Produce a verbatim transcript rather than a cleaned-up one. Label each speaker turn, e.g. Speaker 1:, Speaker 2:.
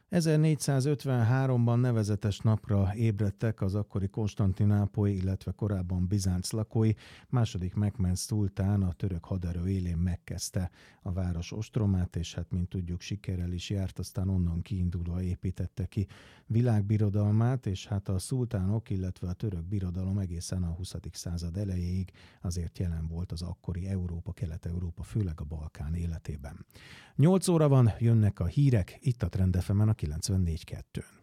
Speaker 1: ezernégyszázötvenháromban nevezetes napra ébredtek az akkori konstantinápolyi, illetve korábban Bizánc lakói. Második Mehmed szultán a török haderő élén megkezdte a város ostromát, és hát mint tudjuk sikerrel is járt, aztán onnan kiindulva építette ki világbirodalmát, és hát a szultánok, illetve a török birodalom egészen a huszadik század elejéig azért jelen volt az akkori Európa, Kelet-Európa, főleg a Balkán életében. Nyolc óra van, jönnek a hírek, itt a Trend ef emen a kilencvennégy kettőn.